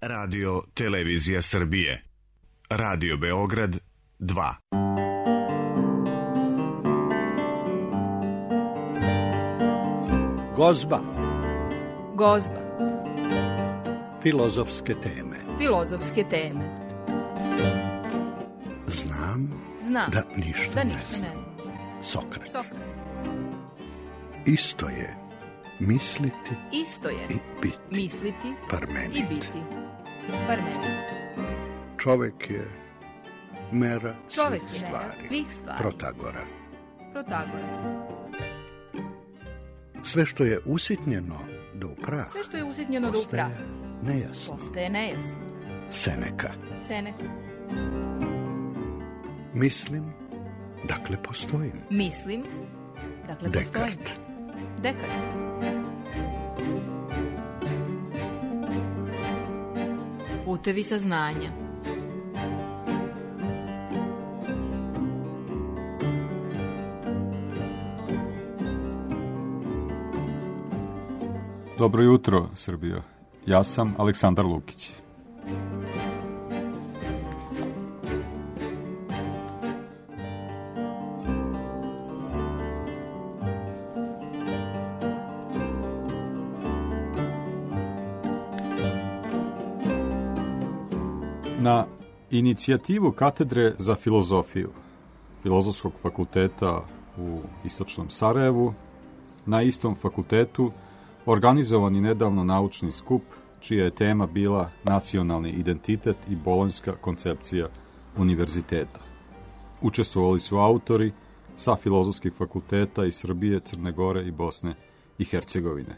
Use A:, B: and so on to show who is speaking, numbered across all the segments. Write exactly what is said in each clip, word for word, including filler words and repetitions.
A: Radio Televizija Srbije. Radio Beograd dva.
B: Gozba.
C: Gozba.
B: Filozofske teme.
C: Filozofske teme.
B: Znam,
C: Znam
B: da ništa,
C: da
B: ne
C: ništa
B: znam.
C: ne znam.
B: Sokrat.
C: Sokrat.
B: Isto je misliti
C: Isto je
B: i biti.
C: misliti
B: Parmenid.
C: i biti. Parmenid.
B: Čovek je mera
C: Čovek
B: svih
C: je mera
B: stvari.
C: svih stvari.
B: Protagora.
C: Protagora.
B: Sve što je usitnjeno do prah
C: Sve što je usitnjeno do
B: postaje
C: upraha
B: nejasno.
C: postaje nejasno.
B: Seneka.
C: Seneka.
B: Mislim, dakle postojim.
C: Mislim, dakle postojim.
B: Dekart.
C: Dekart. Putevi saznanja.
D: Dobro jutro, Srbijo. Ja sam Aleksandar Lukić. Na inicijativu Katedre za filozofiju Filozofskog fakulteta u Istočnom Sarajevu, na istom fakultetu organizovan je nedavno naučni skup čija je tema bila nacionalni identitet i bolonjska koncepcija univerziteta. Učestvovali su autori sa filozofskih fakulteta iz Srbije, Crne Gore i Bosne i Hercegovine.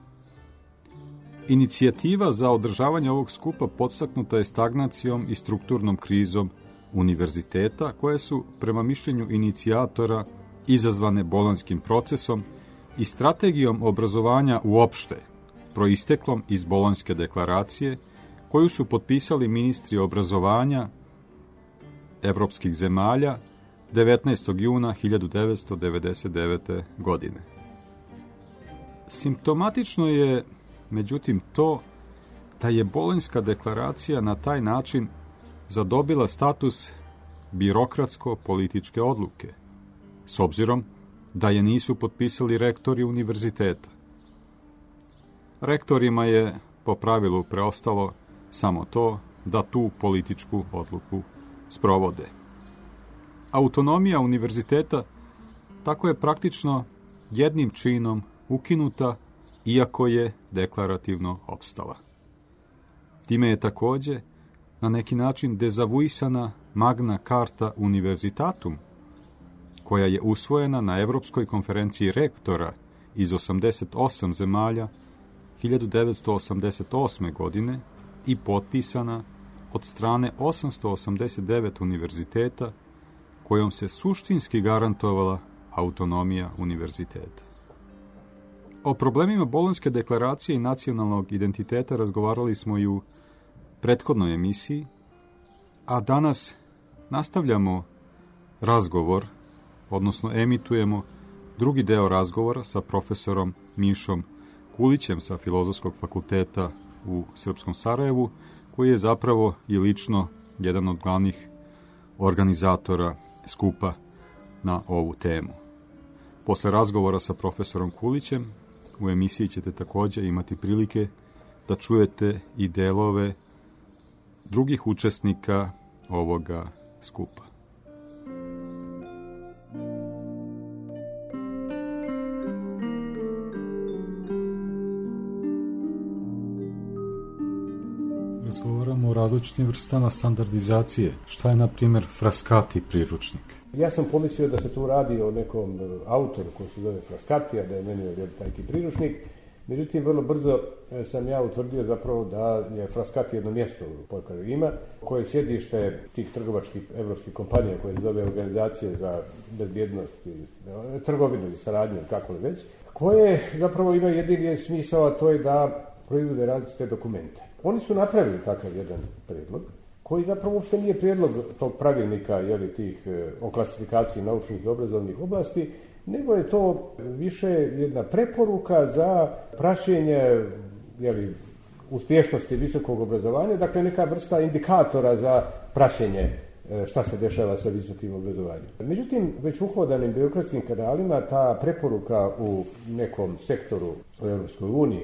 D: Inicijativa za održavanje ovog skupa podstaknuta je stagnacijom i strukturnom krizom univerziteta, koje su, prema mišljenju inicijatora, izazvane bolonjskim procesom i strategijom obrazovanja uopšte, proisteklom iz Bolonjske deklaracije, koju su potpisali ministri obrazovanja evropskih zemalja devetnaestog juna hiljadu devetsto devedeset devete. godine. Simptomatično je, međutim, to da je Bolonjska deklaracija na taj način zadobila status birokratsko-političke odluke, s obzirom da je nisu potpisali rektori univerziteta. Rektorima je po pravilu preostalo samo to da tu političku odluku sprovode. Autonomija univerziteta tako je praktično jednim činom ukinuta, iako je deklarativno opstala. Time je također na neki način dezavuisana Magna Carta Universitatum, koja je usvojena na Evropskoj konferenciji rektora iz osamdeset osam zemalja hiljadu devetsto osamdeset osme. godine i potpisana od strane osamsto osamdeset devet univerziteta, kojom se suštinski garantovala autonomija univerziteta. O problemima Bolonjske deklaracije i nacionalnog identiteta razgovarali smo i u prethodnoj emisiji, a danas nastavljamo razgovor, odnosno emitujemo drugi deo razgovora sa profesorom Mišom Kulićem sa Filozofskog fakulteta u Srpskom Sarajevu, koji je zapravo i lično jedan od glavnih organizatora skupa na ovu temu. Posle razgovora sa profesorom Kulićem u emisiji ćete također imati prilike da čujete i delove drugih učesnika ovoga skupa. Razgovaramo o različitim vrstama standardizacije. Šta je, na primjer, Frascati priručnik?
E: Ja sam pomislio da se tu radi o nekom autoru koji se zove Frascati, a da je meni tajki priručnik. Međutim, vrlo brzo sam ja utvrdio zapravo da je Frascati jedno mjesto u Pokaru ima, koje je sjedište tih trgovačkih evropskih kompanija koje se zove Organizacije za bezbjednost i trgovinu i saradnju, kako li već, koje zapravo ima jedini smisao, a to je da proizvode različite dokumente. Oni su napravili takav jedan prijedlog, koji zapravo uopšte nije prijedlog tog pravilnika, jeli, tih o klasifikaciji naučnih i obrazovnih oblasti, nego je to više jedna preporuka za praćenje, jeli, uspješnosti visokog obrazovanja, dakle neka vrsta indikatora za praćenje šta se dešava sa visokim obrazovanjem. Međutim, već uhodanim birokratskim kanalima ta preporuka u nekom sektoru u Europskoj uniji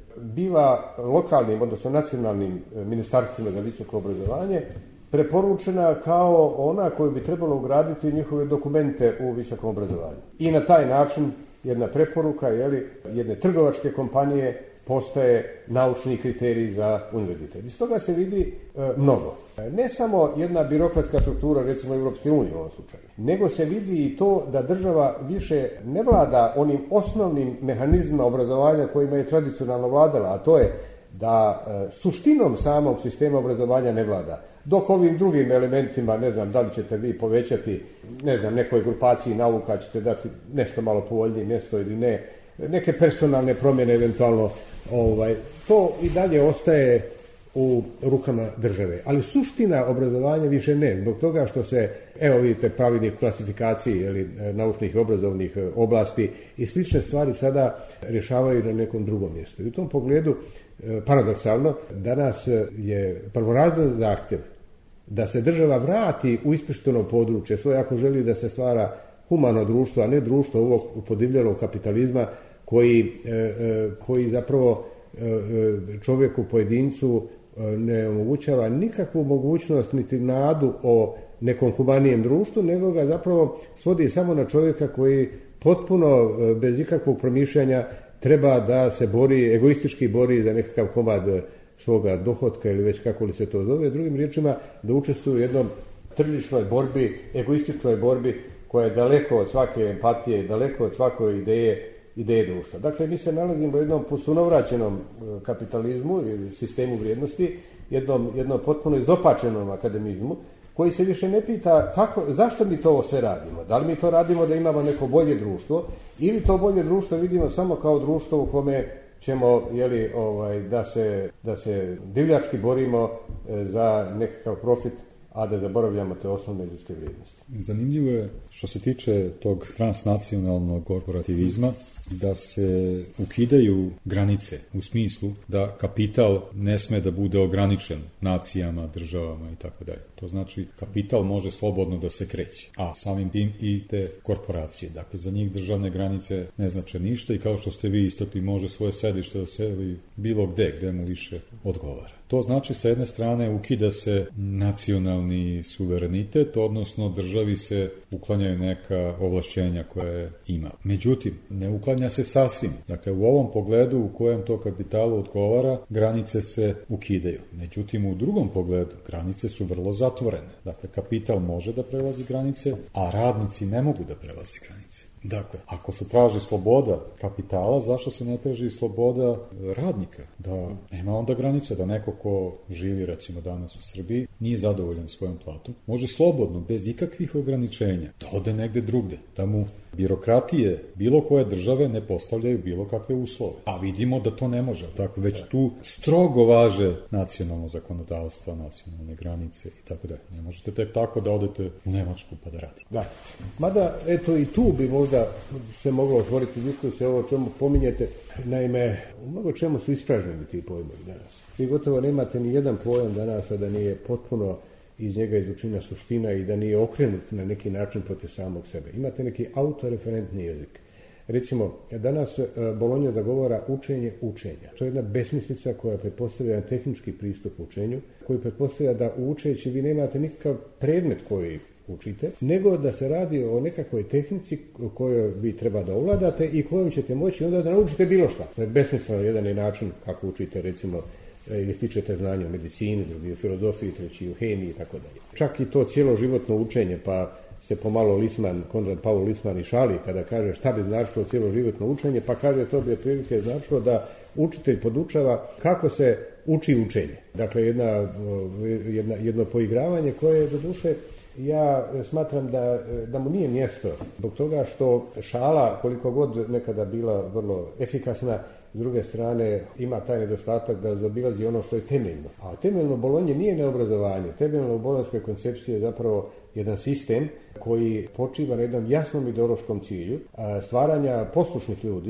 E: biva lokalnim, odnosno nacionalnim ministarstvima za visoko obrazovanje preporučena kao ona koju bi trebalo ugraditi njihove dokumente u visokom obrazovanju. I na taj način jedna preporuka jeli, jedne trgovačke kompanije postaje naučni kriterij za univerzitet. Iz toga se vidi e, mnogo. Ne samo jedna birokratska struktura, recimo Europske unije u ovom slučaju, nego se vidi i to da država više ne vlada onim osnovnim mehanizmima obrazovanja kojima je tradicionalno vladala, a to je da e, suštinom samog sistema obrazovanja ne vlada. Dok ovim drugim elementima, ne znam, da li ćete vi povećati, ne znam, nekoj grupaciji nauka ćete dati nešto malo povoljnije mjesto ili ne, neke personalne promjene eventualno, ovaj, to i dalje ostaje u rukama države. Ali suština obrazovanja više ne, zbog toga što se, evo vidite, pravilnik klasifikaciji ili naučnih i obrazovnih oblasti i slične stvari sada rješavaju na nekom drugom mjestu. I u tom pogledu, paradoksalno, danas je prvorazredan zahtjev da se država vrati u ispušteno područje svoje ako želi da se stvara humano društvo, a ne društvo ovog podivljelog kapitalizma koji, koji zapravo čovjeku, pojedincu ne omogućava nikakvu mogućnost niti nadu o nekom humanijem društvu, nego ga zapravo svodi samo na čovjeka koji potpuno bez ikakvog promišljanja treba da se bori, egoistički bori za nekakav komad svoga dohotka ili već kako li se to zove, drugim riječima da učestvuje u jednom tržišnoj borbi, egoističnoj borbi koja je daleko od svake empatije, daleko od svake ideje, ideje društva. Dakle, mi se nalazimo u jednom posunovraćenom kapitalizmu ili sistemu vrijednosti, jednom, jednom potpuno izopačenom akademizmu, koji se više ne pita kako, zašto mi to sve radimo. Da li mi to radimo da imamo neko bolje društvo ili to bolje društvo vidimo samo kao društvo u kome ćemo jeli, ovaj, da, se, da se divljački borimo za nekakav profit, a da zaboravljamo te osnovne ljudske vrijednosti.
D: Zanimljivo je što se tiče tog transnacionalnog korporativizma da se ukidaju granice u smislu da kapital ne sme da bude ograničen nacijama, državama i tako dalje. To znači kapital može slobodno da se kreće, a samim tim i te korporacije. Dakle, za njih državne granice ne znače ništa i kao što ste vi istakli, može svoje sedište da seli bilo gde, gde mu više odgovara. To znači, sa jedne strane, ukida se nacionalni suverenitet, odnosno državi se uklanjaju neka ovlašćenja koje ima. Međutim, ne uklanja se sasvim. Dakle, u ovom pogledu u kojem to kapitalu odgovara, granice se ukidaju. Međutim, u drugom pogledu, granice su vrlo zatvorene. Dakle, kapital može da prelazi granice, a radnici ne mogu da prelazi granice. Dakle, ako se traži sloboda kapitala, zašto se ne traži sloboda radnika? Da nema onda granice, da neko ko živi, recimo danas u Srbiji, nije zadovoljan svojom platom, može slobodno, bez ikakvih ograničenja, da ode negde drugde, da mu birokratije bilo koje države ne postavljaju bilo kakve uslove. A vidimo da to ne može, tako već tu strogo važe nacionalno zakonodavstvo, nacionalne granice i tako dalje. Ne možete tek tako da odete u Nemačku pa da radite.
E: Da. Mada, eto i tu bi možda se moglo otvoriti diskusiju ovo o čemu pominjete. Naime, u mnogo čemu su ispražnjeni ti pojmovi danas. Vi gotovo nemate ni jedan pojam danas, a da nije potpuno iz njega izučena suština i da nije okrenut na neki način protiv samog sebe. Imate neki autoreferentni jezik. Recimo, danas Bolonja zagovara učenje učenja. To je jedna besmislica koja pretpostavlja jedan tehnički pristup učenju, koji pretpostavlja da u učeći vi nemate nikakav predmet koji učite, nego da se radi o nekakvoj tehnici kojoj vi treba da ovladate i kojom ćete moći onda da naučite bilo šta. To je besmisleno jedan je način kako učite, recimo, ili stičete znanje o medicini, drugi o filozofiji, treći o hemiji i tako dalje. Čak i to cjeloživotno učenje, pa se pomalo Lisman, Konrad Paul Lisman i šali kada kaže šta bi značilo cjeloživotno učenje, pa kaže to bi otprilike značilo da učitelj podučava kako se uči učenje. Dakle, jedna, jedna, jedno poigravanje koje do duše ja smatram da, da mu nije mjesto zbog toga što šala, koliko god nekada bila vrlo efikasna, s druge strane ima taj nedostatak da zaobilazi ono što je temeljno. A temeljno Bolonje nije neobrazovanje. Temeljno u bolonjskoj koncepciji je zapravo jedan sistem koji počiva na jednom jasnom ideološkom cilju stvaranja poslušnih ljudi,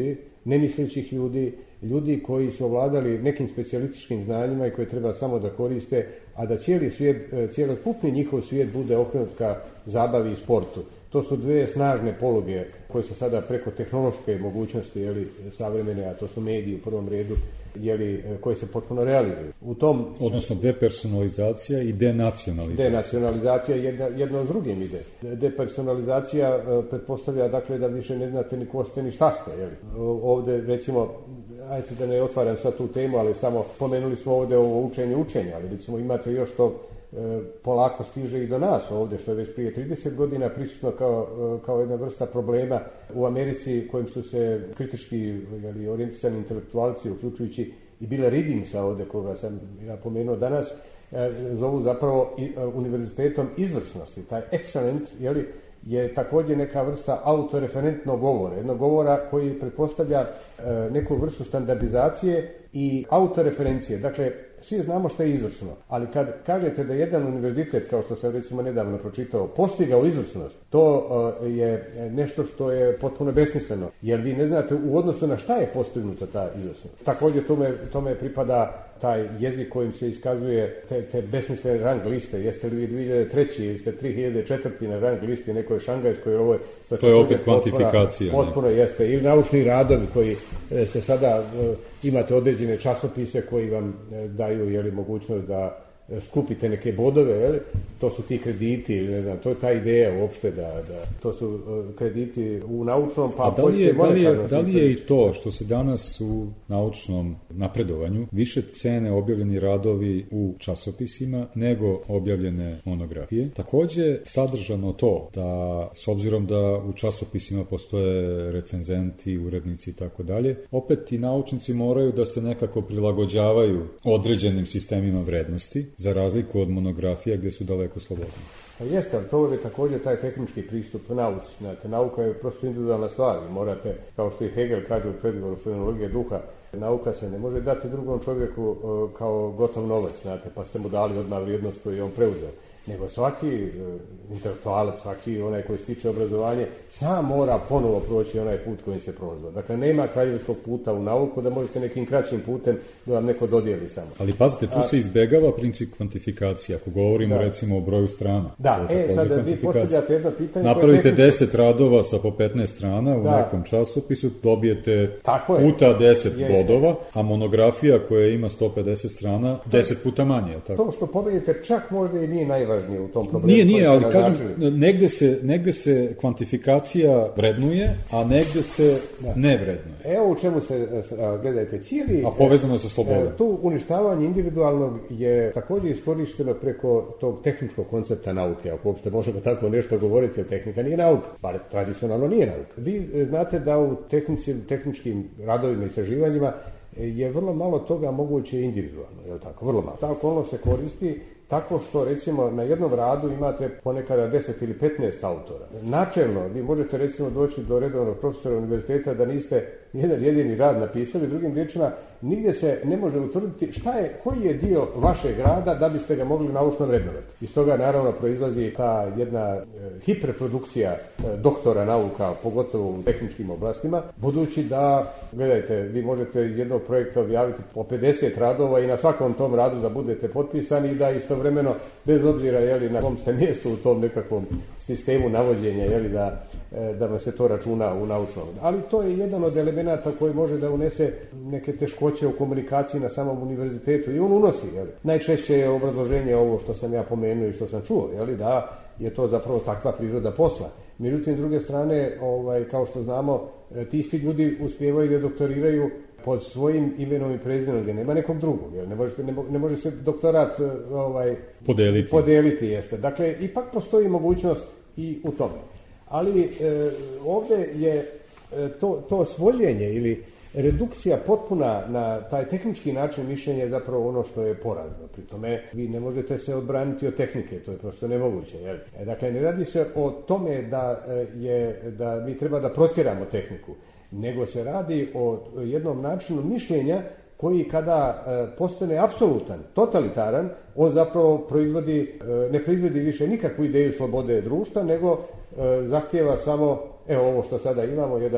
E: nemislećih ljudi, ljudi koji su ovladali nekim specijalističkim znanjima i koje treba samo da koriste, a da cijeli svijet, cjelokupni njihov svijet bude okrenut ka zabavi i sportu. To su dvije snažne poluge koje su sada preko tehnološke mogućnosti, jeli, savremene, a to su mediji u prvom redu, jeli, koje se potpuno realizuju. U tom,
D: odnosno depersonalizacija i denacionalizacija.
E: Denacionalizacija jedna, jedno s drugim ide. Depersonalizacija e, pretpostavlja dakle da više ne znate ni ko ste ni šta ste. Jeli. Ovdje recimo, ajde da ne otvaram sad tu temu, ali samo pomenuli smo ovdje ovo učenje učenja, ali recimo imate još to e, polako stiže i do nas ovdje, što je već prije trideset godina prisutno kao, e, kao jedna vrsta problema u Americi kojim su se kritički jeli, orijentisani intelektualci, uključujući i Billa Riddingsa ovdje, koga sam ja pomenuo danas, e, zovu zapravo i, e, univerzitetom izvrsnosti. Taj excellent, jeli, je također neka vrsta autoreferentnog govora, jednog govora koji pretpostavlja e, neku vrstu standardizacije i autoreferencije. Dakle, svi znamo što je izvrsno, ali kad kažete da jedan univerzitet, kao što sam recimo nedavno pročitao, postigao izvrsnost, to uh, je nešto što je potpuno besmisleno, jer vi ne znate u odnosu na šta je postignuta ta izvrsnost. Također tome, tome pripada taj jezik kojim se iskazuje te, te besmislene rang liste. Jeste li vi dvije hiljade treće, jeste tri hiljade četvrte na rang listi nekoj šangajskoj, ovo je...
D: To je opet kvantifikacija.
E: Potpuno jeste. Ili naučni radovi koji se sada, imate određene časopise koji vam daju jeli, mogućnost da skupite neke bodove, jeli? To su ti krediti, ili ne znam, to je ta ideja uopšte da, da to su krediti u naučnom, pa
D: da li je, da li je, da li je i to što se danas u naučnom napredovanju više cene objavljeni radovi u časopisima nego objavljene monografije? Također sadržano to da, s obzirom da u časopisima postoje recenzenti, urednici i tako dalje, opet i naučnici moraju da se nekako prilagođavaju određenim sistemima vrednosti, za razliku od monografija gdje su daleko slobodni.
E: Pa jeste, ali to je također taj tehnički pristup nauci. Znate, nauka je prosto individualna stvar. Morate, kao što i Hegel kaže u predgovoru fenomenologije duha, nauka se ne može dati drugom čovjeku kao gotov novac, znate, pa ste mu dali odmah vrijednost koju je on preuzeo. Nego svaki e, intelektualac, svaki onaj koji stiče obrazovanje, sam mora ponovo proći onaj put kojim se prolazio. Dakle, nema kraljevskog puta u nauku da možete nekim kraćim putem da vam neko dodijeli samo.
D: Ali pazite, tu A, se izbegava princip kvantifikacije. Ako govorimo da. recimo o broju strana.
E: Da, e, sada vi postavljate jedno pitanje.
D: Napravite deset radova sa po petnaest strana u da. nekom časopisu, dobijete puta deset bodova, a monografija koja ima sto pedeset strana, deset puta manje. Tako?
E: To što pobedite čak možda i nije najvažnije u tom problemu.
D: Nije, nije, ali kažem, negde se, negde se kvantifikacija vrednuje, a negde se da. ne vrednuje.
E: Evo u čemu se, gledajte, cijeli...
D: A povezano je sa slobodom.
E: Tu uništavanje individualnog je također iskorišteno preko tog tehničkog koncepta nauke, ako uopšte možemo tako nešto govoriti, jer tehnika nije nauka, bar tradicionalno nije nauka. Vi znate da u tehnici, tehničkim radovima i istraživanjima je vrlo malo toga moguće individualno, je li tako? Vrlo malo. Ta okolnost se koristi tako što, recimo, na jednom radu imate ponekada deset ili petnaest autora. Načelno, vi možete, recimo, doći do redovnog profesora univerziteta da niste jedan jedini rad napisali, drugim riječima, nigdje se ne može utvrditi šta je, koji je dio vašeg rada da biste ga mogli naučno vrednovati. Iz toga, naravno, proizlazi ta jedna e, hiperprodukcija e, doktora nauka, pogotovo u tehničkim oblastima, budući da, gledajte, vi možete iz jednog projekta objaviti po pedeset radova i na svakom tom radu da budete potpisani i da istovremeno, bez obzira jeli, na kom ste mjestu u tom nekakvom sistemu navođenja, jeli, da, da vam se to računa u naučnom. Ali to je jedan od elemenata koji može da unese neke teškoće u komunikaciji na samom univerzitetu i on unosi. Jeli. Najčešće je obrazloženje ovo što sam ja pomenuo i što sam čuo, jeli, da je to zapravo takva priroda posla. Međutim, s druge strane, ovaj, kao što znamo, ti isti ljudi uspijevaju da doktoriraju pod svojim imenom i prezimenom, gdje nema nekog drugog, jer ne, možete, ne, ne može se doktorat ovaj,
D: podeliti.
E: podeliti jeste. Dakle, ipak postoji mogućnost i u tome. Ali e, ovdje je e, to, to svoljenje ili redukcija potpuna na taj tehnički način mišljenja je zapravo ono što je porazno. Pri tome vi ne možete se odbraniti od tehnike, to je prosto nemoguće. Jel? E, dakle, ne radi se o tome da, je, da mi treba da protjeramo tehniku, nego se radi o jednom načinu mišljenja koji kada e, postane apsolutan, totalitaran, on zapravo proizvodi, e, ne proizvodi više nikakvu ideju slobode društva, nego e, zahtijeva samo, evo ovo što sada imamo, jedan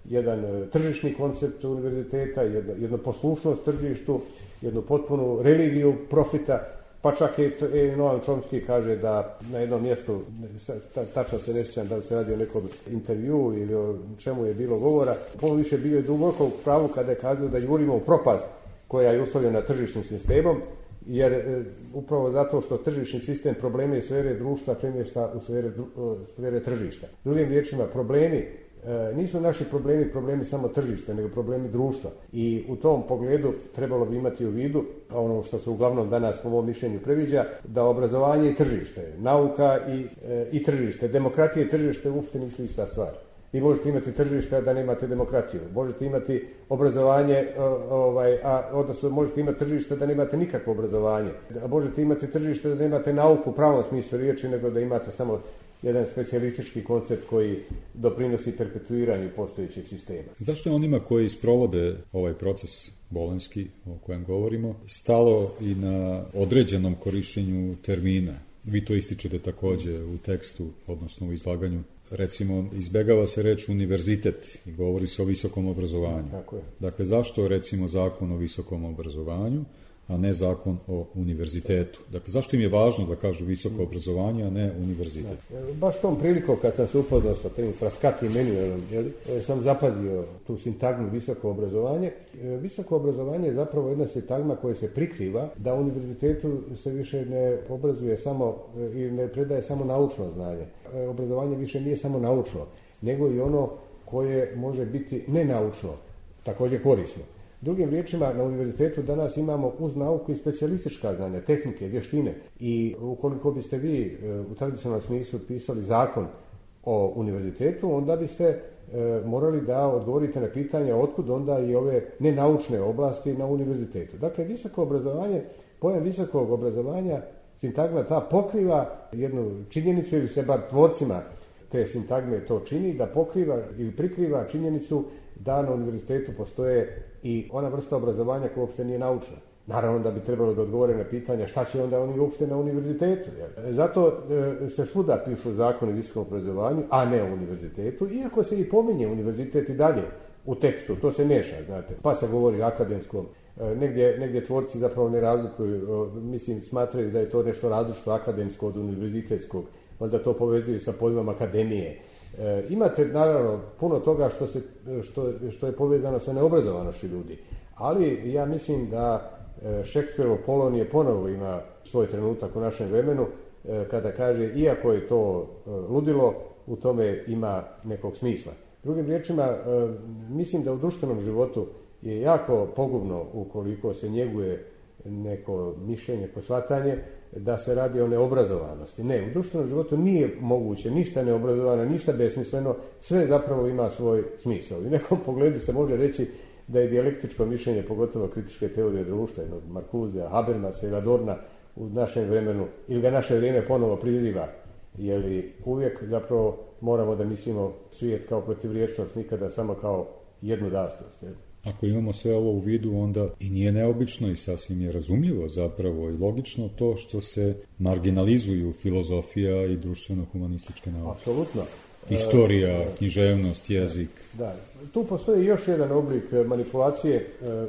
E: jedan tržišni koncept univerziteta, jedno, jedno poslušnost tržištu, jednu potpunu religiju profita, pa čak i Noam Chomsky kaže da na jednom mjestu, tačno se ne sjećam da li se radi o nekom intervju ili o čemu je bilo govora, puno više bio je duboko u pravu kada je kazao da jurimo u propast koja je uslovljena tržišnim sistemom, jer e, upravo zato što tržišni sistem probleme iz sfere društva premješta u sfere, u sfere tržišta. Drugim riječima, problemi e, nisu naši problemi problemi samo tržišta, nego problemi društva. I u tom pogledu trebalo bi imati u vidu ono što se uglavnom danas po mom mišljenju previđa, da obrazovanje i tržište, nauka i, e, i tržište, demokratija i tržište uopšte nisu ista stvar. Vi možete imati tržište, a da nemate demokratiju. Možete imati obrazovanje, ovaj, a, odnosno možete imati tržište da nemate nikakvo obrazovanje. A možete imati tržište da nemate nauku u pravom smislu riječi, nego da imate samo jedan specijalistički koncept koji doprinosi perpetuiranju postojećeg sistema.
D: Zašto je onima koji sprovode ovaj proces bolonjski o kojem govorimo stalo i na određenom korištenju termina? Vi to ističete također u tekstu, odnosno u izlaganju. Recimo, izbjegava se reč univerzitet i govori se o visokom obrazovanju.
E: Tako je.
D: Dakle, zašto recimo zakon o visokom obrazovanju, a ne zakon o univerzitetu? Dakle, zašto im je važno da kažu visoko obrazovanje, a ne univerzitet?
E: Da. Baš tom prilikom kad sam se upoznao sa tim Frascati manualom, sam zapazio tu sintagmu visoko obrazovanje. Visoko obrazovanje je zapravo jedna sintagma koja se prikriva da univerzitetu se više ne obrazuje samo i ne predaje samo naučno znanje. Obrazovanje više nije samo naučno, nego i ono koje može biti nenaučno, također korisno. Drugim riječima, na univerzitetu danas imamo uz nauku i specijalistička znanja, tehnike, vještine. I ukoliko biste vi u tradicionalnom smislu pisali zakon o univerzitetu, onda biste e, morali da odgovorite na pitanje otkud onda i ove nenaučne oblasti na univerzitetu. Dakle, visoko obrazovanje, pojam visokog obrazovanja, sintagma ta pokriva jednu činjenicu, ili se bar tvorcima te sintagme to čini, da pokriva ili prikriva činjenicu da na univerzitetu postoje i ona vrsta obrazovanja koja uopšte nije naučna. Naravno da bi trebalo da odgovore na pitanja šta će onda oni uopšte na univerzitetu. Jer? Zato e, se svuda pišu zakoni o visokom obrazovanju, a ne o univerzitetu, iako se i pominje univerzitet i dalje u tekstu, to se miješa, znate. Pa se govori o akademskom, e, negdje, negdje tvorci zapravo ne razlikuju, e, mislim, smatraju da je to nešto različito akademsko od univerzitetskog, valjda to povezuju sa pojmom akademije. E, imate naravno puno toga što, se, što, što je povezano sa neobrazovanošću ljudi, ali ja mislim da e, Šekspirovo Polonije ponovo ima svoj trenutak u našem vremenu e, kada kaže iako je to e, ludilo, u tome ima nekog smisla. Drugim riječima, e, mislim da u društvenom životu je jako pogubno ukoliko se njeguje neko mišljenje, neko shvatanje da se radi o neobrazovanosti. Ne, u društvenom životu nije moguće ništa neobrazovano, ništa besmisleno, sve zapravo ima svoj smisao. U nekom pogledu se može reći da je dijalektičko mišljenje, pogotovo kritičke teorije društva, jednog Markuzea, Habermasa ili Adorna u našem vremenu, ili ga naše vrijeme ponovo priziva, jer uvijek zapravo moramo da mislimo svijet kao protivriječnost, nikada samo kao jednu dastost.
D: Ako imamo sve ovo u vidu, onda i nije neobično i sasvim je razumljivo zapravo i logično to što se marginalizuju filozofija i društveno-humanističke nauke.
E: Apsolutno.
D: Historija, književnost, jezik.
E: Da, tu postoji još jedan oblik manipulacije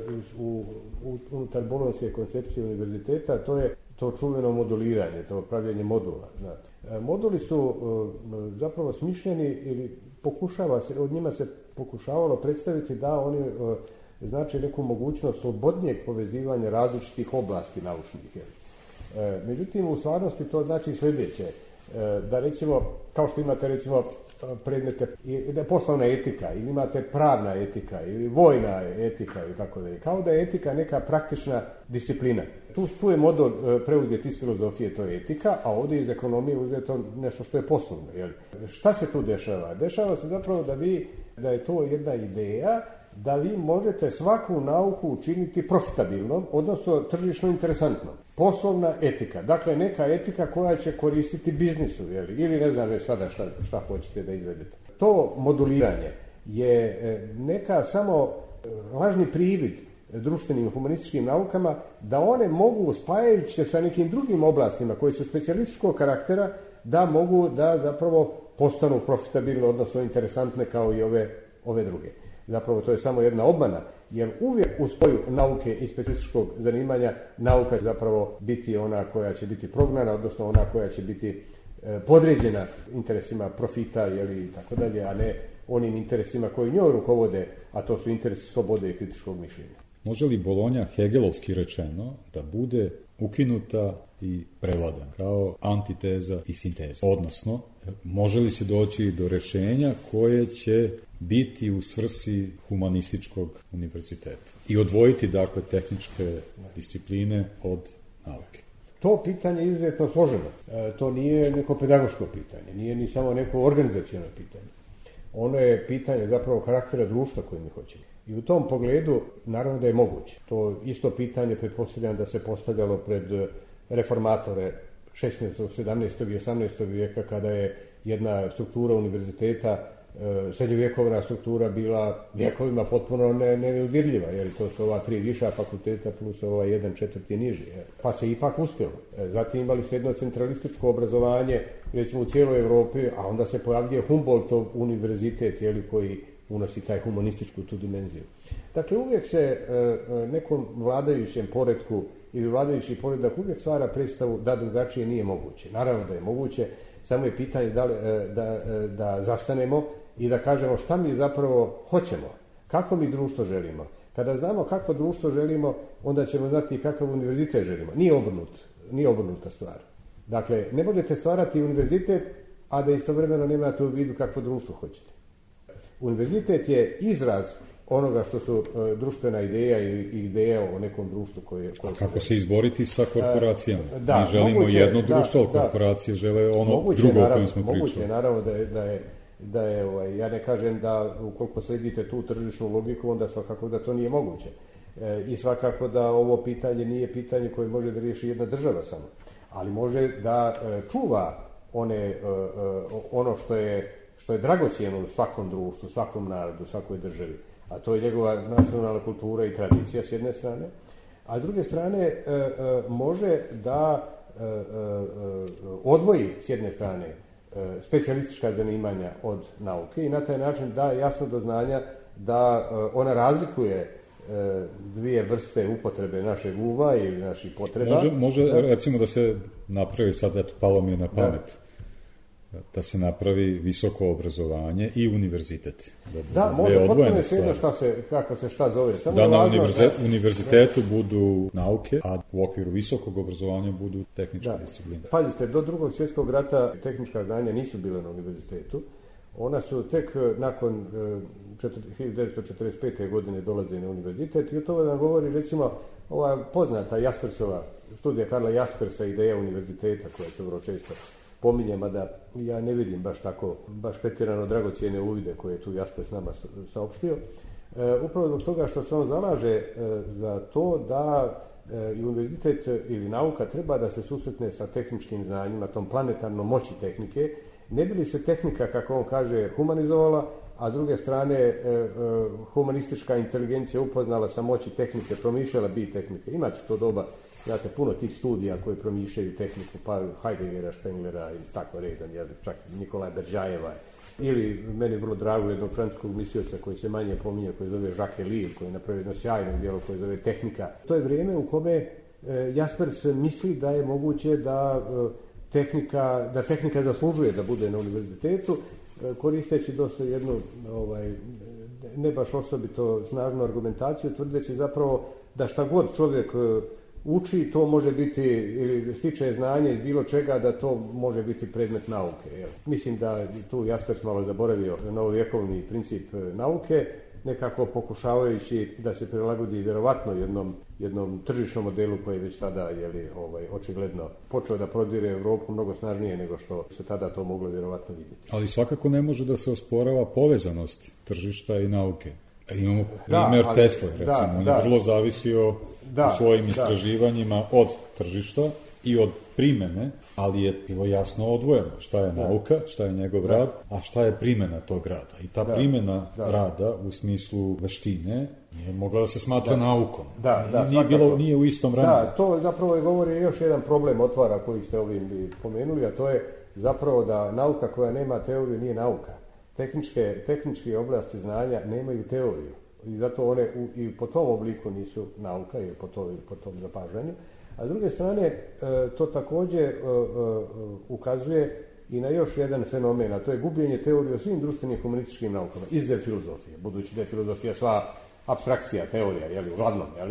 E: u, u, unutar bolonjske koncepcije univerziteta, to je to čuveno moduliranje, to pravljenje modula. Znate. Moduli su zapravo smišljeni ili pokušava se, od njima se pokušavalo predstaviti da oni e, znači neku mogućnost slobodnijeg povezivanja različitih oblasti naučnih. E, međutim, u stvarnosti to znači sljedeće, e, da recimo, kao što imate recimo predmete, da je poslovna etika, ili imate pravna etika, ili vojna etika, i tako dalje. Kao da je etika neka praktična disciplina. Tu, tu je model e, preuzeti iz filozofije, to je etika, a ovdje iz ekonomije uzeto nešto što je poslovno. Jel? Šta se tu dešava? Dešava se zapravo da vi, da je to jedna ideja da vi možete svaku nauku učiniti profitabilnom, odnosno tržišno interesantnom. Poslovna etika. Dakle, neka etika koja će koristiti biznisu, jel? Ili ne znam sada šta, šta hoćete da izvedete. To moduliranje je neka samo lažni privid društvenim humanističkim naukama da one mogu, spajajući se sa nekim drugim oblastima koji su specijalističkog karaktera, da mogu da zapravo postanu profitabilne, odnosno interesantne kao i ove ove druge. Zapravo to je samo jedna obmana, jer uvijek u spoju nauke i specifičkog zanimanja nauka će zapravo biti ona koja će biti prognana, odnosno ona koja će biti podređena interesima profita i tako dalje, a ne onim interesima koji njoj rukovode, a to su interesi slobode i kritičkog mišljenja.
D: Može li Bolonja, hegelovski rečeno, da bude ukinuta i prevladana kao antiteza i sinteza? Odnosno, može li se doći do rješenja koje će biti u svrsi humanističkog univerziteta i odvojiti, dakle, tehničke discipline od nauke?
E: To pitanje je izuzetno složeno. E, to nije neko pedagoško pitanje, nije ni samo neko organizaciono pitanje. Ono je pitanje zapravo karaktera društva koje mi hoćemo. I u tom pogledu, naravno da je moguće. To isto pitanje pretpostavljam da se postavljalo pred reformatore šesnaestog, sedamnaestog i osamnaestog vijeka, kada je jedna struktura univerziteta, srednjovjekovna struktura, bila vjekovima potpuno neudirljiva, jer to su ova tri viša fakulteta plus ovaj jedan četvrti niži. Pa se ipak uspjelo. Zatim imali ste jedno centralističko obrazovanje, recimo u cijeloj Europi, a onda se pojavljuje Humboldtov univerzitet, jeli, koji unosi taj humanističku tu dimenziju. Dakle, uvijek se nekom vladajućem poretku ili vladajući poredak uvijek stvara predstavu da drugačije nije moguće. Naravno da je moguće, samo je pitanje da, li, da, da zastanemo i da kažemo šta mi zapravo hoćemo, kako mi društvo želimo. Kada znamo kakvo društvo želimo, onda ćemo znati kakav univerzitet želimo. Nije obrnut, nije obrnuta stvar. Dakle, ne možete stvarati univerzitet, a da istovremeno nemate u vidu kakvo društvo hoćete. Univerzitet je izraz onoga što su uh, društvena ideja ili ideja o nekom društvu koje... koje
D: a kako se izboriti sa korporacijama?
E: Da,
D: mi želimo
E: moguće,
D: jedno
E: da,
D: društvo, ali
E: da,
D: korporacije žele ono
E: moguće,
D: drugo
E: naravno,
D: o kojem smo pričali.
E: Moguće je, naravno, da je, da je, da je ovaj, ja ne kažem da ukoliko sledite tu tržišnu logiku, onda svakako da to nije moguće. E, I svakako da ovo pitanje nije pitanje koje može da riješi jedna država samo. Ali može da e, čuva one, e, ono što je, što je dragocjeno u svakom društvu, svakom narodu, svakoj državi. A to je njegova nacionalna kultura i tradicija s jedne strane, a s druge strane e, e, može da e, e, odvoji s jedne strane e, specijalistička zanimanja od nauke i na taj način da jasno do znanja da e, ona razlikuje e, dvije vrste upotrebe našeg uma ili naših potreba.
D: Može, može da, recimo da se napravi, sad eto, palo mi je na pamet, da. da se napravi visoko obrazovanje i univerzitet.
E: Da, da može, potpuno je svejedno šta se, kako se šta zove. Samo
D: da na
E: važno,
D: univerzit, univerzitetu budu nauke, a u okviru visokog obrazovanja budu tehničke da. discipline.
E: Pazite, do drugog svjetskog rata tehnička znanja nisu bile na univerzitetu. Ona su tek nakon hiljadu devetsto četrdeset pete. godine dolaze na univerzitet i o tome nam govori recimo ova poznata Jaspersova studija Karla Jaspersa, ideja univerziteta, koja se vrlo često pominje, mada ja ne vidim baš tako, baš pretjerano dragocjene uvide koje je tu Jaspers nama saopštio. E, upravo zbog toga što se on zalaže e, za to da e, i univerzitet ili nauka treba da se susretne sa tehničkim znanjima, tom planetarnom moći tehnike, ne bi li se tehnika, kako on kaže, humanizovala, a s druge strane e, e, humanistička inteligencija upoznala sa moći tehnike, promišljala bi tehnike. Imate to doba, znate, puno tih studija koji promišljaju tehniku, pa Heideggera, Spenglera i tako redan, ja, čak Nikolaja Berdjajeva. Ili meni vrlo drago jednog francuskog mislioca koji se manje pominje, koji zove Jacques Ellul, koji je napravio jedno sjajno djelo koje zove Tehnika. To je vrijeme u kome e, Jaspers misli da je moguće da e, tehnika, da tehnika zaslužuje da bude na univerzitetu, e, koristeći dosta jednu ovaj, ne baš osobito snažnu argumentaciju, tvrdeći zapravo da šta god čovjek uči, to može biti, ili stiče znanje iz bilo čega, da to može biti predmet nauke. Jel? Mislim da tu Jaspers malo zaboravio novovjekovni princip nauke, nekako pokušavajući da se prilagodi vjerovatno jednom, jednom tržišnom modelu koji je već tada jeli, ovaj, očigledno počeo da prodire Europu mnogo snažnije nego što se tada to moglo vjerovatno vidjeti. Ali
D: svakako ne može da se osporava povezanost tržišta i nauke. Imamo primjer Tesla, recimo, da, on je da, vrlo zavisio da, u svojim istraživanjima da. od tržišta i od primjene, ali je bilo jasno odvojeno šta je da. nauka, šta je njegov da. rad, a šta je primjena tog rada. I ta da. primjena da. rada u smislu veštine nije mogla da se smatra da. naukom. Da, da, nije, bilo, nije u istom vremenu.
E: Da, to zapravo je govori još jedan problem otvara koji ste ovim pomenuli, a to je zapravo da nauka koja nema teoriju nije nauka. tehničke, tehničke oblasti znanja nemaju teoriju i zato one u, i po tom obliku nisu nauka ili po, to, po tom zapažanju. A s druge strane, to također ukazuje i na još jedan fenomen, a to je gubljenje teorije o svim društvenim humanističkim naukama, izvan filozofije, budući da je filozofija sva apstrakcija, teorija, jeli, uglavnom, jeli.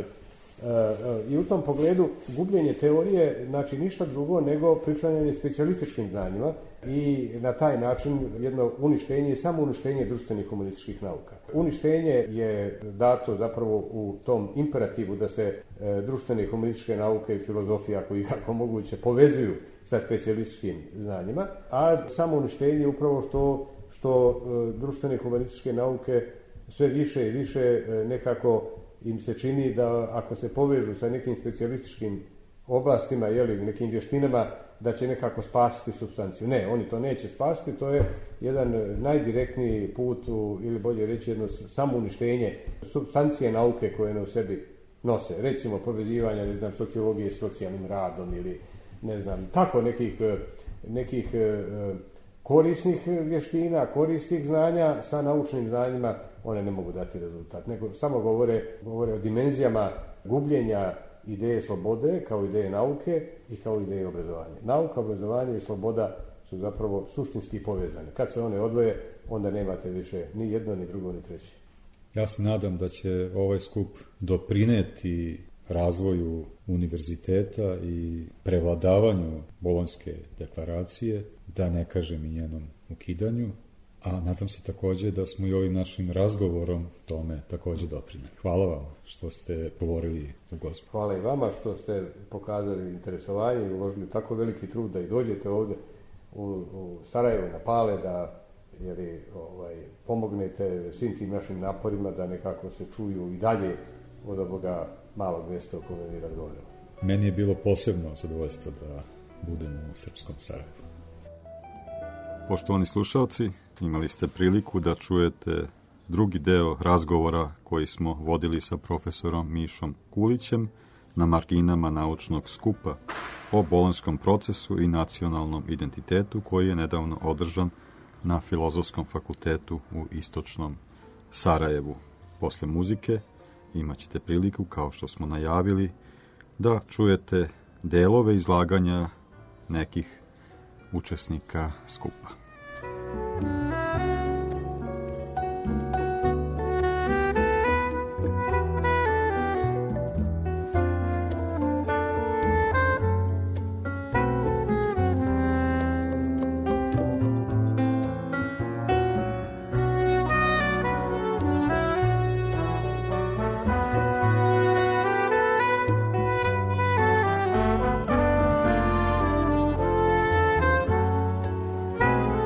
E: I u tom pogledu gubljenje teorije znači ništa drugo nego priklanjanje specijalističkim znanjima i na taj način jedno uništenje i samo uništenje društvenih humanističkih nauka. Uništenje je dato zapravo u tom imperativu da se društvene humanističke nauke i filozofija, ako ih kako moguće, povezuju sa specijalističkim znanjima, a samo uništenje je upravo što, što društvene humanističke nauke sve više i više nekako im se čini da ako se povežu sa nekim specijalističkim oblastima, jeli, nekim vještinama, da će nekako spasiti supstanciju. Ne, oni to neće spasiti, to je jedan najdirektniji put u, ili bolje reći jedno samouništenje supstancije nauke koje ne u sebi nose. Recimo povezivanja, ne znam, sociologije s socijalnim radom ili ne znam, tako nekih, nekih korisnih vještina, korisnih znanja sa naučnim znanjima, one ne mogu dati rezultat, nego samo govore, govore o dimenzijama gubljenja ideje slobode kao ideje nauke i kao ideje obrazovanja. Nauka, obrazovanje i sloboda su zapravo suštinski povezane. Kad se one odvoje, onda nemate više ni jedno, ni drugo, ni treće.
D: Ja se nadam da će ovaj skup doprineti razvoju univerziteta i prevladavanju Bolonjske deklaracije, da ne kažem i njenom ukidanju, a nadam se također da smo i ovim našim razgovorom tome također doprineli. Hvala vam što ste govorili u Gospiću.
E: Hvala i vama što ste pokazali interesovanje i uložili tako veliki trud da i dođete ovdje u, u Sarajevo na Pale, da jer i, ovaj, pomognete svim tim našim naporima da nekako se čuju i dalje od ovoga malog mjesta o kome mi razgovaramo.
D: Meni je bilo posebno zadovoljstvo da budem u srpskom Sarajevu. Poštovani slušalci, imali ste priliku da čujete drugi deo razgovora koji smo vodili sa profesorom Mišom Kulićem na marginama naučnog skupa o bolonjskom procesu i nacionalnom identitetu koji je nedavno održan na Filozofskom fakultetu u istočnom Sarajevu. Posle muzike imat ćete priliku, kao što smo najavili, da čujete delove izlaganja nekih učesnika skupa.
F: Thank you.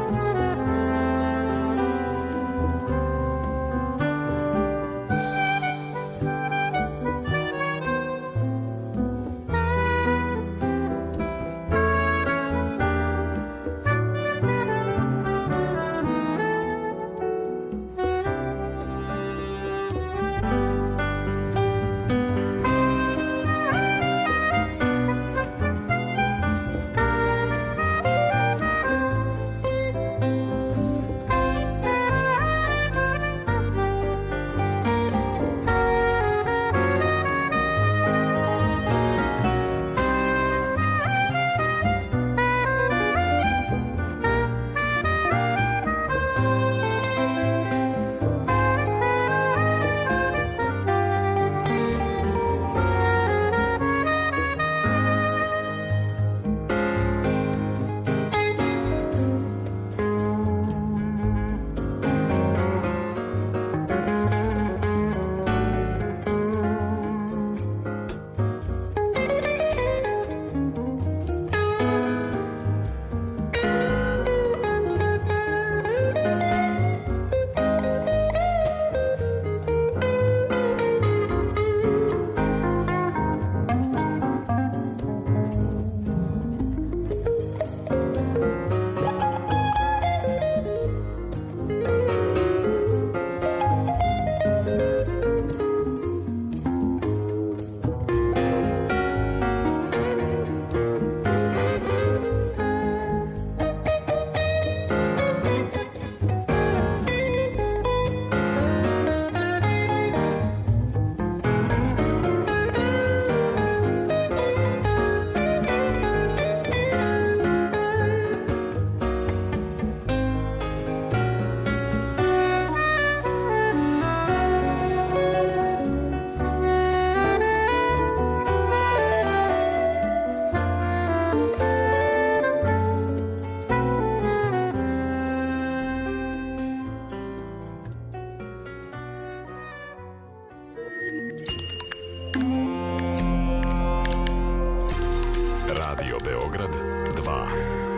A: Beograd dva.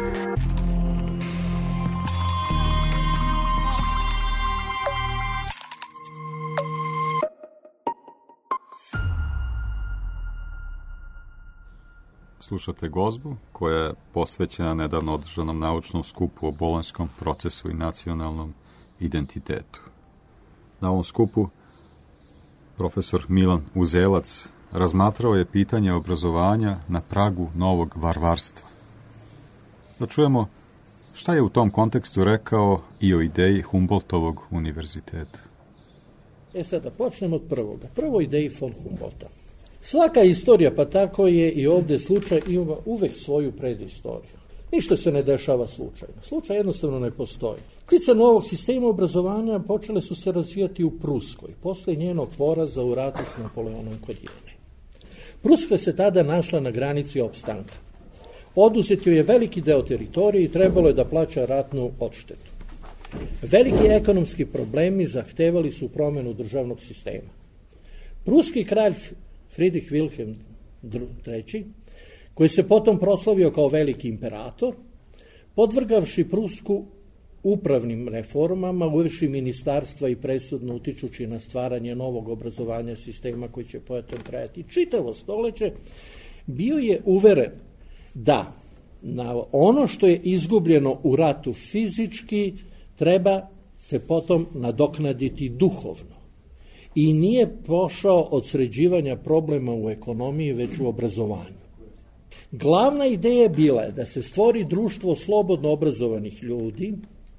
D: Slušate Gozbu, koja je posvećena nedavno održanom naučnom skupu o bolonjskom procesu i nacionalnom identitetu. Na ovom skupu profesor Milan Uzelac razmatrao je pitanje obrazovanja na pragu novog varvarstva. Da čujemo šta je u tom kontekstu rekao i o ideji Humboldtovog univerziteta.
F: E sada, počnemo od prvoga. Prvo ideji von Humboldta. Svaka istorija, pa tako je i ovdje slučaj, ima uvek svoju predistoriju. Ništa se ne dešava slučajno. Slučaj jednostavno ne postoji. Klice novog sistema obrazovanja počele su se razvijati u Pruskoj, posle njenog poraza u ratu s Napoleonom kod Jene. Pruska se tada našla na granici opstanka. Oduzet joj je veliki deo teritorije i trebalo je da plaća ratnu odštetu. Veliki ekonomski problemi zahtevali su promenu državnog sistema. Pruski kralj Friedrich Wilhelm treći, koji se potom proslavio kao veliki imperator, podvrgavši Prusku upravnim reformama, uvevši ministarstva i presudno utičući na stvaranje novog obrazovanja sistema koji će potom trajati čitavo stoleće, bio je uveren da na ono što je izgubljeno u ratu fizički treba se potom nadoknaditi duhovno. I nije pošao od sređivanja problema u ekonomiji, već u obrazovanju. Glavna ideja bila je da se stvori društvo slobodno obrazovanih ljudi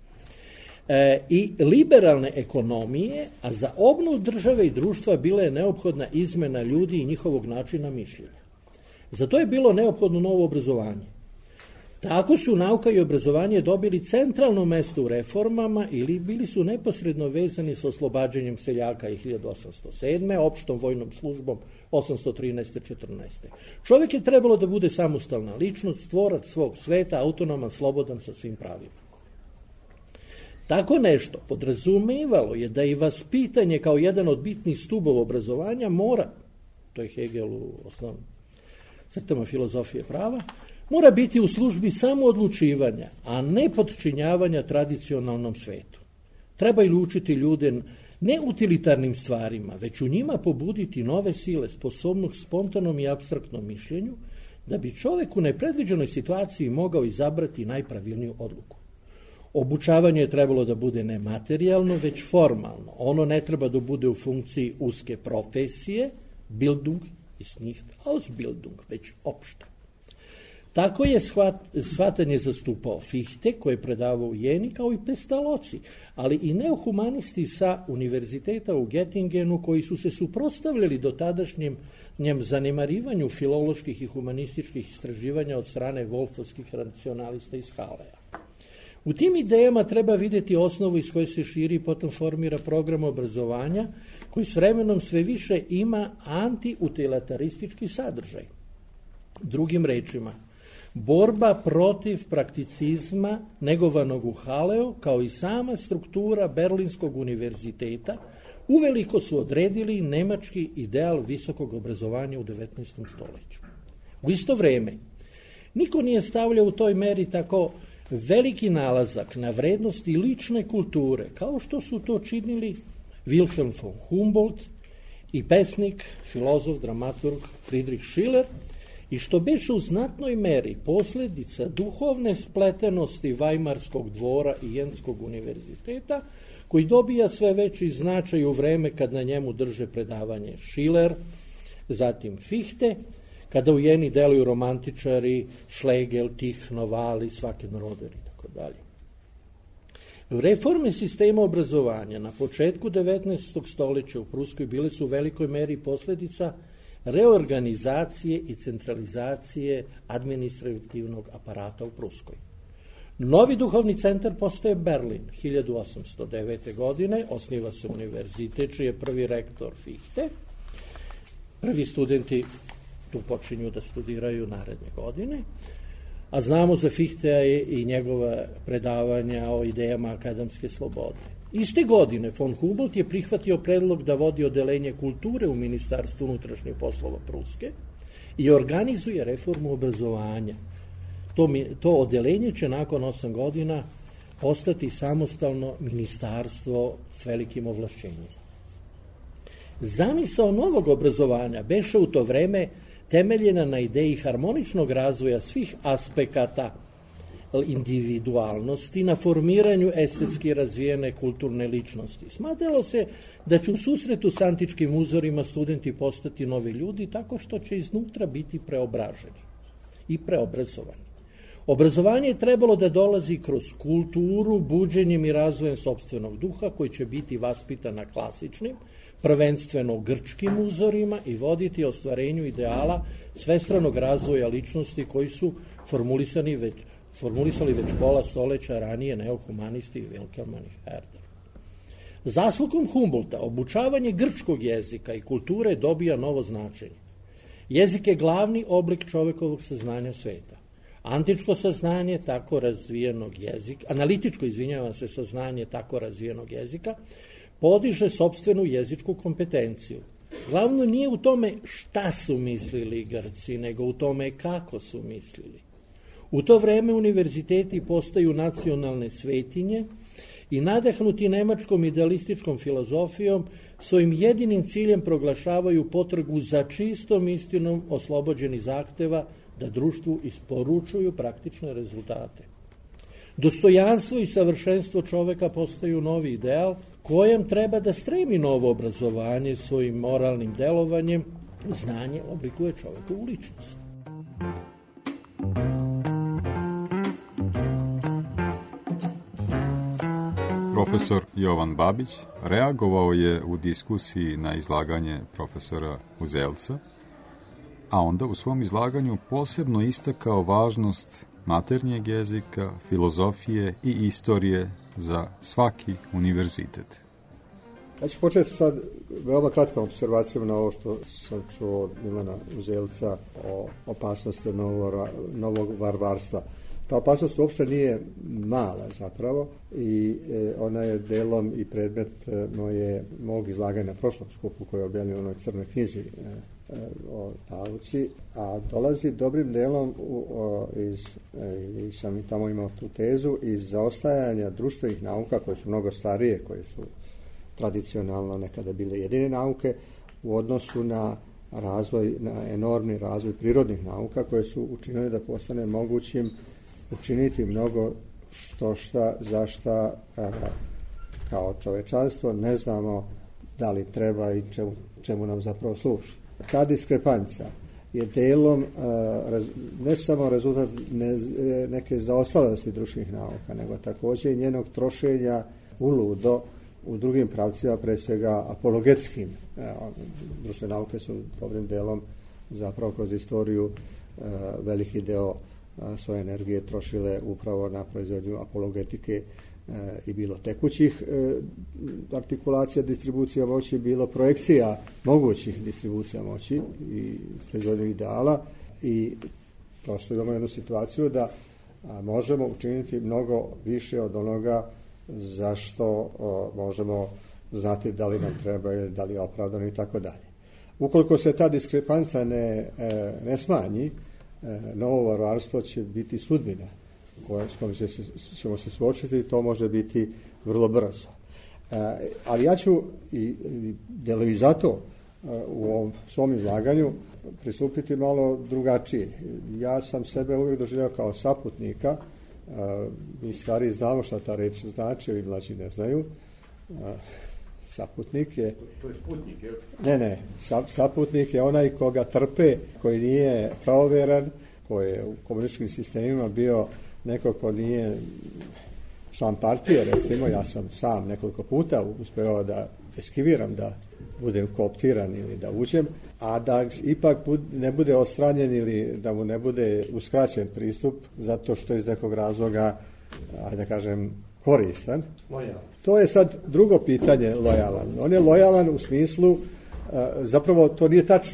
F: e, i liberalne ekonomije, a za obnovu države i društva bila je neophodna izmena ljudi i njihovog načina mišljenja. Zato je bilo neophodno novo obrazovanje. Tako su nauka i obrazovanje dobili centralno mesto u reformama ili bili su neposredno vezani sa oslobađanjem seljaka i hiljadu osamsto sedme. opštom vojnom službom osamsto trinaeste četrnaeste. Čovjek je trebalo da bude samostalna ličnost, tvorac svog sveta, autonoman, slobodan sa svim pravima. Tako nešto podrazumevalo je da i vaspitanje kao jedan od bitnih stubova obrazovanja mora, to je Hegel u osnovnim crtama filozofije prava, mora biti u službi samo odlučivanja, a ne podčinjavanja tradicionalnom svetu. Treba ili učiti ljude ne utilitarnim stvarima, već u njima pobuditi nove sile, sposobnog spontanom i apstraktnom mišljenju, da bi čovjek u nepredviđenoj situaciji mogao izabrati najpravilniju odluku. Obučavanje je trebalo da bude ne materijalno, već formalno. Ono ne treba da bude u funkciji uske profesije, Bildung ist nicht Ausbildung, već opšta. Tako je shvat, shvatanje zastupao Fichte, koji je predavao u Jeni, kao i Pestalozzi, ali i neohumanisti sa univerziteta u Göttingenu, koji su se suprotstavljali do tadašnjem njem zanemarivanju filoloških i humanističkih istraživanja od strane wolfovskih racionalista iz Haleja. U tim idejama treba vidjeti osnovu iz koje se širi i potom formira program obrazovanja, koji s vremenom sve više ima antiutilitaristički sadržaj. Drugim rečima, borba protiv prakticizma negovanog u Haleu, kao i sama struktura Berlinskog univerziteta, uveliko su odredili nemački ideal visokog obrazovanja u devetnaestom stoljeću. U isto vrijeme, niko nije stavljao u toj meri tako veliki nalazak na vrednosti lične kulture, kao što su to činili Wilhelm von Humboldt i pesnik, filozof, dramaturg Friedrich Schiller, i što beše u znatnoj meri posljedica duhovne spletenosti Vajmarskog dvora i Jenskog univerziteta, koji dobija sve veći značaj u vreme kad na njemu drže predavanje Schiller, zatim Fichte, kada u Jeni deluju romantičari Schlegel, Tich, Novali, Svakenroder i tako dalje. Reforme sistema obrazovanja na početku devetnaestog stoljeća u Pruskoj bile su u velikoj meri posljedica reorganizacije i centralizacije administrativnog aparata u Pruskoj. Novi duhovni centar postaje Berlin. hiljadu osamsto devete. godine osniva se univerzitet, čiji je prvi rektor Fichte. Prvi studenti tu počinju da studiraju naredne godine, a znamo za Fichtea i njegova predavanja o idejama akademske slobode. Iste godine von Humboldt je prihvatio predlog da vodi odelenje kulture u Ministarstvu unutrašnjih poslova Pruske i organizuje reformu obrazovanja, To, mi, to odeljenje će nakon osam godina postati samostalno ministarstvo s velikim ovlašćenjima. Zamisao novog obrazovanja beše u to vreme temeljena na ideji harmoničnog razvoja svih aspekata individualnosti, na formiranju estetski razvijene kulturne ličnosti. Smatralo se da će u susretu s antičkim uzorima studenti postati novi ljudi tako što će iznutra biti preobraženi i preobrazovani. Obrazovanje je trebalo da dolazi kroz kulturu, buđenjem i razvojem sopstvenog duha koji će biti vaspitan na klasičnim, prvenstveno grčkim uzorima i voditi ostvarenju ideala svestranog razvoja ličnosti koji su formulisani već, formulisali već pola stoleća ranije neohumanisti i Wilhelm i Herder. Zaslugom Humboldta obučavanje grčkog jezika i kulture dobija novo značenje. Jezik je glavni oblik čovekovog saznanja sveta. Antičko saznanje tako razvijenog jezika, analitičko, izvinjavam se, saznanje tako razvijenog jezika, podiže sopstvenu jezičku kompetenciju. Glavno nije u tome šta su mislili Grci, nego u tome kako su mislili. U to vreme univerziteti postaju nacionalne svetinje i nadahnuti nemačkom idealističkom filozofijom svojim jedinim ciljem proglašavaju potragu za čistom istinom oslobođeni zahteva da društvu isporučuju praktične rezultate. Dostojanstvo i savršenstvo čoveka postaju novi ideal kojem treba da stremi novo obrazovanje svojim moralnim delovanjem. Znanje oblikuje čovekovu ličnost.
D: Profesor Jovan Babić reagovao je u diskusiji na izlaganje profesora Uzelca, a onda u svom izlaganju posebno istakao važnost maternjeg jezika, filozofije i istorije za svaki univerzitet.
G: Ja ću početi sad veoma kratkom observacijom na ovo što sam čuo od Milana Uzelca o opasnosti novog, novog varvarstva. Ta opasnost uopšte nije mala zapravo i e, ona je delom i predmet e, moje, mog izlaganja na prošlom skupu koji je objavljen u onoj crnoj knjizi e, e, o nauci, a dolazi dobrim delom u, o, iz, e, i sam i tamo imao tu tezu, iz zaostajanja društvenih nauka koje su mnogo starije, koje su tradicionalno nekada bile jedine nauke u odnosu na razvoj, na enormni razvoj prirodnih nauka koje su učinili da postane mogućim učiniti mnogo što šta, za šta kao čovečanstvo ne znamo da li treba i čemu, čemu nam zapravo služi. Ta diskrepanca je delom ne samo rezultat ne, neke zaostalosti društvenih nauka, nego također i njenog trošenja uludo u drugim pravcima, pre svega apologetskim. Društvene nauke su dobrim delom zapravo kroz istoriju veliki deo svoje energije trošile upravo na proizvodnju apologetike e, i bilo tekućih e, artikulacija distribucija moći, bilo projekcija mogućih distribucija moći i proizvodnju ideala i prosto imamo jednu situaciju da a, možemo učiniti mnogo više od onoga za što o, možemo znati da li nam treba ili da li je opravdano i tako dalje. Ukoliko se ta diskrepanca ne, e, ne smanji, novo varvarstvo će biti sudbina s kojom se, ćemo se suočiti i to može biti vrlo brzo. E, ali ja ću i, i delovi zato e, u ovom svom izlaganju pristupiti malo drugačije. Ja sam sebe uvijek doživljao kao saputnika. E, mi stari znamo šta ta reč znači, ovi mlađi ne znaju. E, saputnik je...
E: To je sputnik, je?
G: Ne, ne. Saputnik je onaj koga trpe, koji nije pravoveran, koji je u komunističkim sistemima bio neko ko nije član partije, recimo. Ja sam sam nekoliko puta uspeo da eskiviram, da budem kooptiran ili da uđem, a da ipak ne bude odstranjen ili da mu ne bude uskraćen pristup zato što iz nekog razloga, ajde da kažem, koristan.
E: Lojalan.
G: To je sad drugo pitanje, lojalan. On je lojalan u smislu, zapravo to nije tačno.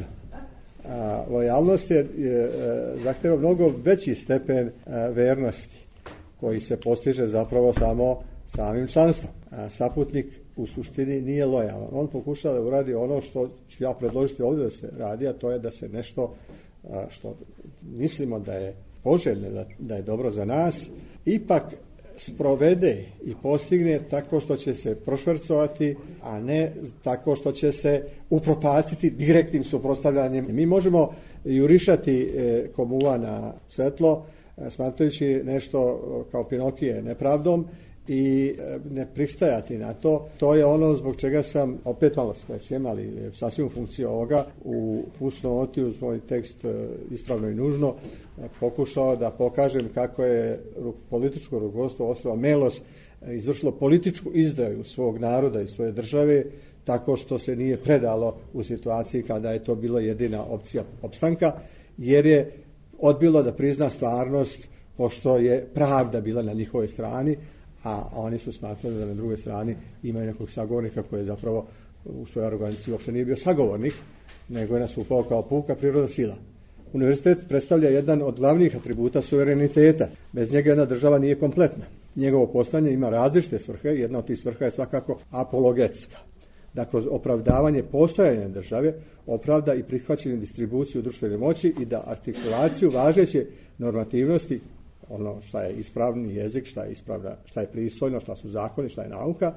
G: Lojalnost je, je zahteva mnogo veći stepen vernosti koji se postiže zapravo samo samim članstvom. A saputnik u suštini nije lojalan. On pokušava da uradi ono što ću ja predložiti ovdje da se radi, a to je da se nešto što mislimo da je poželjne, da, da je dobro za nas, ipak sprovede i postigne tako što će se prošvercovati, a ne tako što će se upropastiti direktnim suprotstavljanjem. Mi možemo jurišati e, komuva na svetlo, e, smatrajući nešto kao Pinokije nepravdom i e, ne pristajati na to. To je ono zbog čega sam, opet malo skrećem, ali sasvim u funkciji ovoga, u fusnoti uz moj tekst e, ispravno i nužno, e, pokušao da pokažem kako je političko rukovodstvo Ostrva Melos e, izvršilo političku izdaju svog naroda i svoje države, tako što se nije predalo u situaciji kada je to bila jedina opcija opstanka, jer je odbilo da prizna stvarnost, pošto je pravda bila na njihovoj strani, a oni su smatrali da na drugoj strani imaju nekog sagovornika koji je zapravo u svojoj aroganciji uopšte nije bio sagovornik, nego je nastupao kao puka prirodna sila. Univerzitet predstavlja jedan od glavnih atributa suvereniteta. Bez njega jedna država nije kompletna. Njegovo postojanje ima različite svrhe, jedna od tih svrha je svakako apologetska, da kroz opravdavanje postojanja države opravda i prihvaćanje distribuciju društvene moći i da artikulaciju važeće normativnosti, ono šta je ispravni jezik, šta je ispravna, šta je pristojno, šta su zakoni, šta je nauka,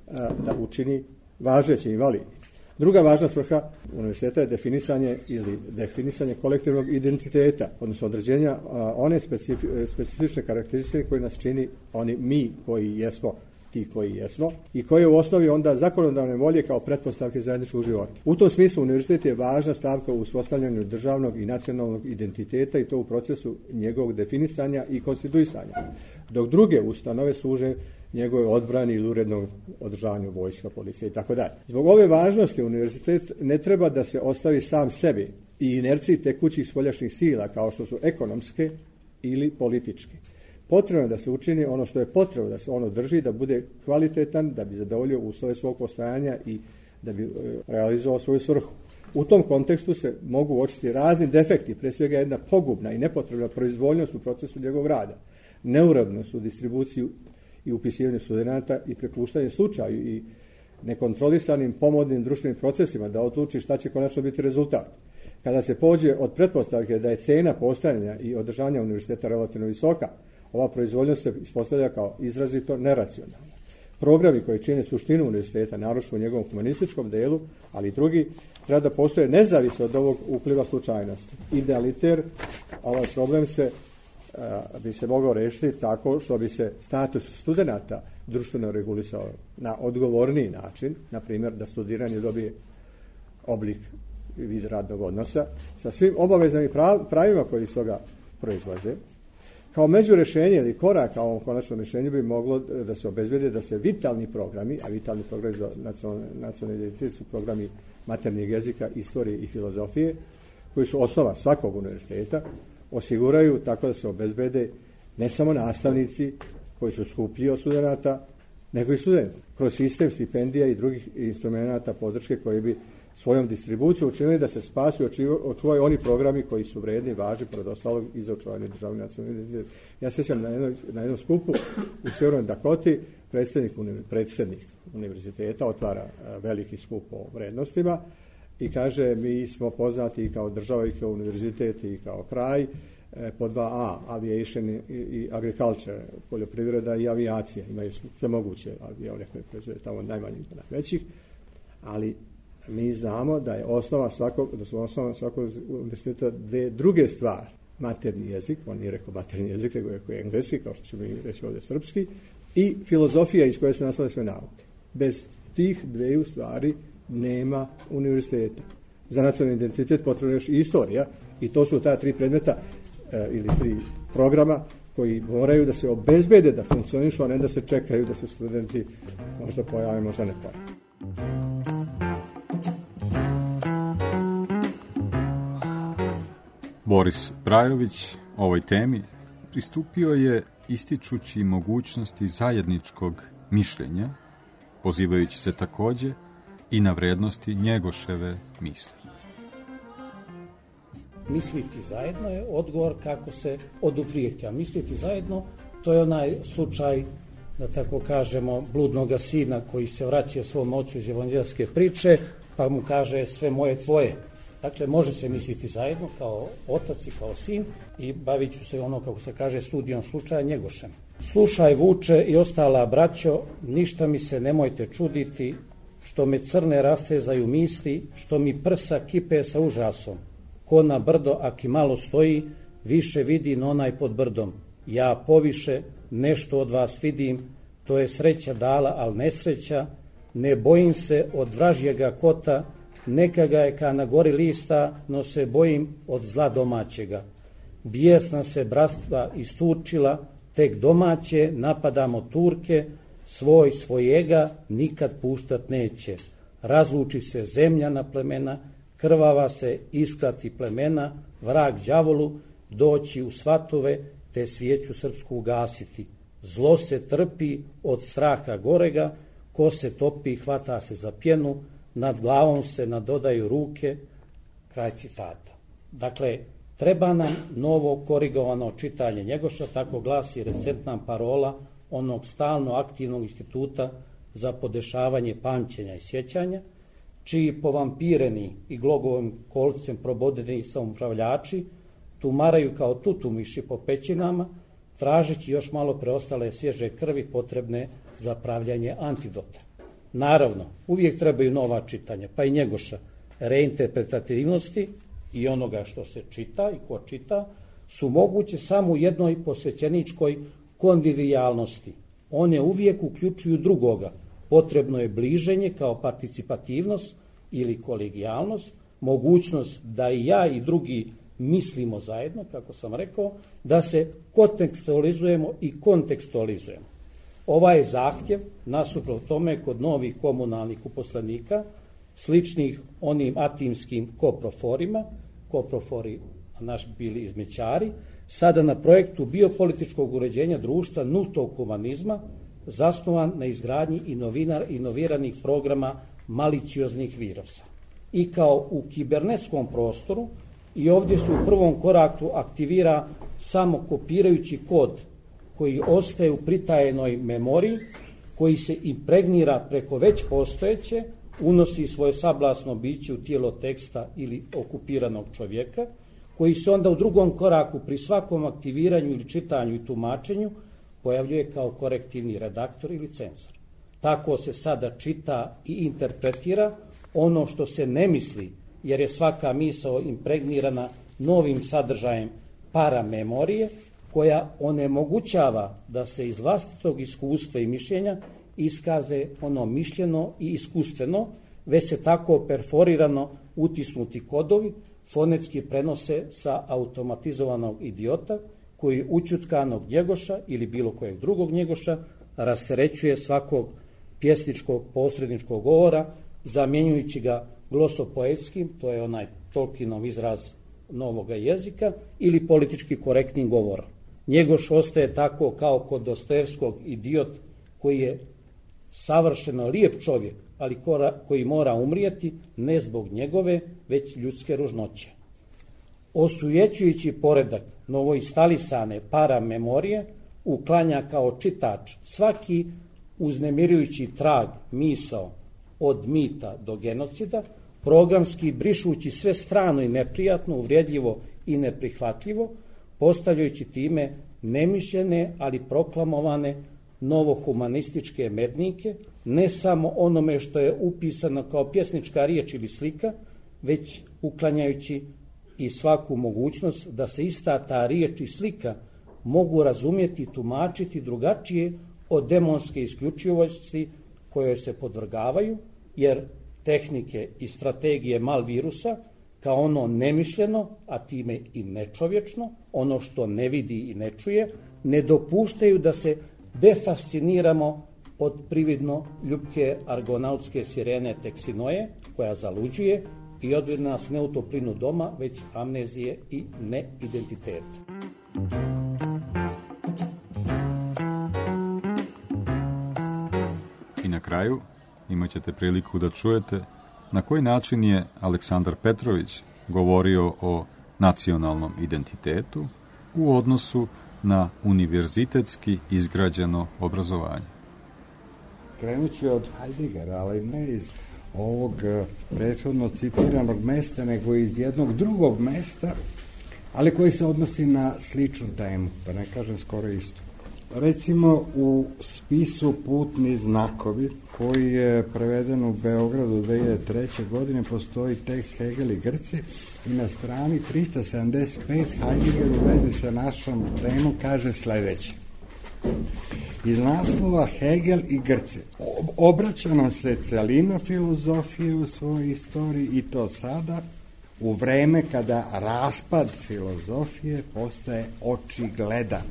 G: da učini važeće i validnim. Druga važna svrha univerziteta je definisanje ili definisanje kolektivnog identiteta, odnosno određenja one specifi, specifične karakteristike koje nas čini oni mi koji jesmo, ti koji jesmo, i koje u osnovi onda zakonodavne volje kao pretpostavke zajedničkog života. U tom smislu univerzitet je važna stavka u uspostavljanju državnog i nacionalnog identiteta i to u procesu njegovog definisanja i konstituisanja, dok druge ustanove služe njegove odbrani ili urednog održavanju vojska, policije i tako dalje. Zbog ove važnosti univerzitet ne treba da se ostavi sam sebi i inerciji tekućih spoljašnjih sila kao što su ekonomske ili političke. Potrebno je da se učini ono što je potrebno, da se ono drži, da bude kvalitetan, da bi zadovoljio uslove svog postojanja i da bi realizovao svoju svrhu. U tom kontekstu se mogu uočiti razni defekti, pre svega jedna pogubna i nepotrebna proizvoljnost u procesu njegovog rada, neurednost u distribuciju i upisivanju studenata i prepuštanje slučaju i nekontrolisanim pomodnim društvenim procesima da odluči šta će konačno biti rezultat. Kada se pođe od pretpostavke da je cena postojanja i održanja univerziteta relativno visoka, ova proizvoljnost se ispostavlja kao izrazito neracionalna. Programi koji čine suštinu univerziteta, naročito u njegovom humanističkom delu, ali i drugi, treba da postoje nezavisno od ovog upliva slučajnosti. Idealiter, ovaj problem se a, bi se mogao rešiti tako što bi se status studenata društveno regulisao na odgovorniji način, na primjer da studiranje dobije oblik vid radnog odnosa, sa svim obavezama i pravima koji iz toga proizlaze. Kao međurešenje ili korak ka ovom konačnom rješenju bi moglo da se obezbedi da se vitalni programi, a vitalni programi za nacionalni identitet su programi maternjeg jezika, istorije i filozofije, koji su osnova svakog univerziteta, osiguraju tako da se obezbede ne samo nastavnici koji su skuplji od studenata, nego i studenti, kroz sistem stipendija i drugih instrumenta podrške koji bi svojom distribucijom učinili da se spasu i očuvaju oni programi koji su vredni, važni, pored ostalog i za očuvanje državne nacionalne identiteta. Ja sjećam na, jedno, na jednom skupu u Sjevernoj Dakoti predsjednik, predsjednik univerziteta otvara veliki skup o vrednostima i kaže mi smo poznati i kao država i kao univerzitet i kao kraj po dva A, aviation i, i agriculture, poljoprivreda i avijacija. Imaju sve moguće avione koje proizvode tamo najmanjih i najvećih, ali mi znamo da je osnova svakog, da su osnova svakog univerziteta dve druge stvari. Materni jezik, on nije rekao materni jezik, nego je rekao engleski, kao što ćemo reći ovdje srpski, i filozofija iz koje su nastale sve nauke. Bez tih dveju stvari nema univerziteta. Za nacionalni identitet potrebna je još i istorija i to su ta tri predmeta e, ili tri programa koji moraju da se obezbede da funkcionišu, a ne da se čekaju da se studenti možda pojave, možda ne pojave.
D: Boris Brajović ovoj temi pristupio je ističući mogućnosti zajedničkog mišljenja, pozivajući se također i na vrednosti Njegoševe misli.
F: Misliti zajedno je odgovor kako se oduprijeti, a misliti zajedno to je onaj slučaj, da tako kažemo, bludnoga sina koji se vraća svom ocu iz evanđelske priče, pa mu kaže sve moje tvoje. Dakle, može se misliti zajedno kao otac i kao sin i bavit ću se ono, kako se kaže, studijom slučaja Njegošem. Slušaj, Vuče i ostala braćo, ništa mi se nemojte čuditi, što me crne rastezaju misli, što mi prsa kipe sa užasom. Ko na brdo, aki malo stoji, više vidi no onaj pod brdom. Ja poviše nešto od vas vidim, to je sreća dala, al nesreća, ne bojim se od vražjega kota, neka ga je ka na gori lista, no se bojim od zla domaćega. Bijesna se bratstva istučila, tek domaće napadamo Turke, svoj svojega nikad puštat neće. Razluči se zemlja na plemena, krvava se iskrati plemena, vrag đavolu doći u svatove, te svijeću srpsku ugasiti. Zlo se trpi od straha gorega, ko se topi hvata se za pjenu, nad glavom se nadodaju ruke. Kraj citata. Dakle, treba nam novo korigovano čitanje Njegoša, tako glasi recentna parola onog stalno aktivnog instituta za podešavanje pamćenja i sjećanja, čiji povampireni i glogovim kolcem probodeni samoupravljači tumaraju kao tutumiši po pećinama, tražeći još malo preostale svježe krvi potrebne za pravljanje antidota. Naravno, uvijek trebaju nova čitanja, pa i Njegoša, reinterpretativnosti i onoga što se čita i ko čita, su moguće samo u jednoj posvećeničkoj konvivijalnosti. One uvijek uključuju drugoga. Potrebno je bliženje kao participativnost ili kolegijalnost, mogućnost da i ja i drugi mislimo zajedno, kako sam rekao, da se kontekstualizujemo i kontekstualizujemo. Ovaj zahtjev, nasuprot tome kod novih komunalnih uposlenika, sličnih onim atimskim koproforima, koprofori naš bili izmećari, sada na projektu biopolitičkog uređenja društva nultog humanizma, zasnovan na izgradnji inoviranih programa malicioznih virusa. I kao u kibernetskom prostoru, i ovdje se u prvom koraku aktivira samo kopirajući kod koji ostaje u pritajenoj memoriji, koji se impregnira preko već postojeće, unosi svoje sablasno biće u tijelo teksta ili okupiranog čovjeka, koji se onda u drugom koraku pri svakom aktiviranju ili čitanju i tumačenju pojavljuje kao korektivni redaktor ili cenzor. Tako se sada čita i interpretira ono što se ne misli, jer je svaka misao impregnirana novim sadržajem paramemorije, koja onemogućava da se iz vlastitog iskustva i mišljenja iskaze ono mišljeno i iskustveno, već se tako perforirano utisnuti kodovi fonetski prenose sa automatizovanog idiota, koji učutkanog Njegoša ili bilo kojeg drugog Njegoša rasterećuje svakog pjesničkog posredničkog govora, zamjenjujući ga glosopoetskim, to je onaj Tolkienov izraz novoga jezika, ili politički korektnim govorom. Njegoš ostaje tako kao kod Dostojevskog idiot, koji je savršeno lijep čovjek, ali koji mora umrijeti ne zbog njegove, već ljudske ružnoće. Osujećujući poredak novoinstalisane paramemorije, uklanja kao čitač svaki uznemirujući trag misao od mita do genocida, programski brišući sve strano i neprijatno, uvrijedljivo i neprihvatljivo, postavljajući time nemišljene, ali proklamovane novohumanističke mednike, ne samo onome što je upisano kao pjesnička riječ ili slika, već uklanjajući i svaku mogućnost da se ista ta riječ i slika mogu razumjeti i tumačiti drugačije od demonske isključivosti koje se podvrgavaju, jer tehnike i strategije malvirusa, kao ono nemišljeno, a time i nečovječno, ono što ne vidi i ne čuje, ne dopuštaju da se defasciniramo od prividno ljubke argonautske sirene Teksinoje, koja zaluđuje i odvede nas ne u toplinu doma, već amnezije i neidentiteta.
D: I na kraju imat ćete priliku da čujete na koji način je Aleksandar Petrović govorio o nacionalnom identitetu u odnosu na univerzitetski izgrađeno obrazovanje.
H: Krenut ću od Heideggera, ali ne iz ovog prethodno citiranog mesta, nego iz jednog drugog mesta, ali koji se odnosi na sličnu temu, pa ne kažem skoro isto. Recimo u spisu Putni znakovi, koji je preveden u Beogradu dve hiljade treće. godine, postoji tekst Hegel i Grci i na strani trista sedamdeset pet Heidegger u vezi sa našom temom kaže sledeće. Iz naslova Hegel i Grci obraća nam se celina filozofije u svojoj istoriji i to sada u vreme kada raspad filozofije postaje očigledan.